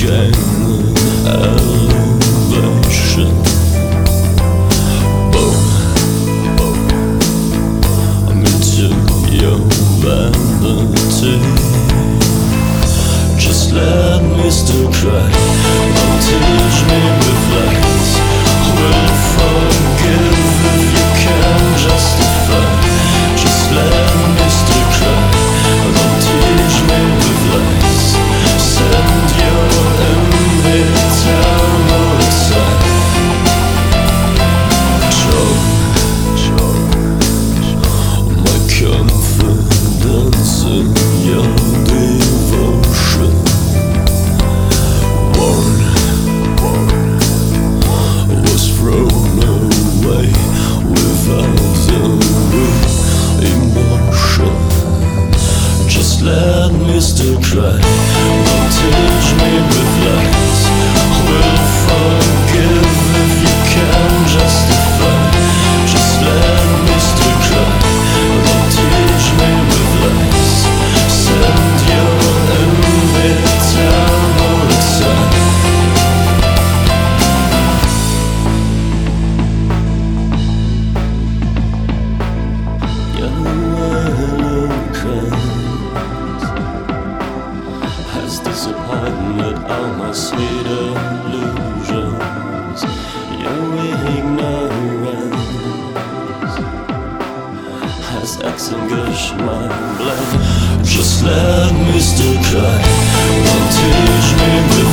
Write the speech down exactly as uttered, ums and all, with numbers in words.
elevation. Boom, boom. I'm into your vanity. Just let me still cry. Don't teach me with lies. Will forgive if you can justify. Just let me still cry. Don't teach me with lies. Send your envy down outside. Show, show my confidence in your devotion. One, one was thrown away without the emotion. Just let me still cry. Don't teach me with lies. Will forgive if you can justify. Just let me still cry. Don't teach me with lies. Send your envy down outside. Your eloquence has disappointed all my sweet illusions. Your ignorance has extinguished my blame. Just let me still cry. Don't teach me with